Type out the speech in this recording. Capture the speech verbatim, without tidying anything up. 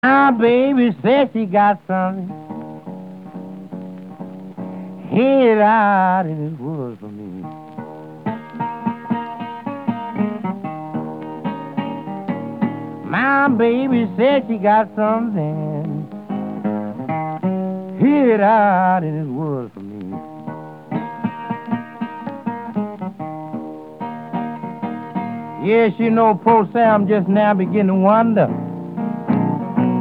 My baby says she got something hid out in this woods for me. My baby said she got something hid out in this woods for me. Yes, you know, poor Sam just now beginning to wonder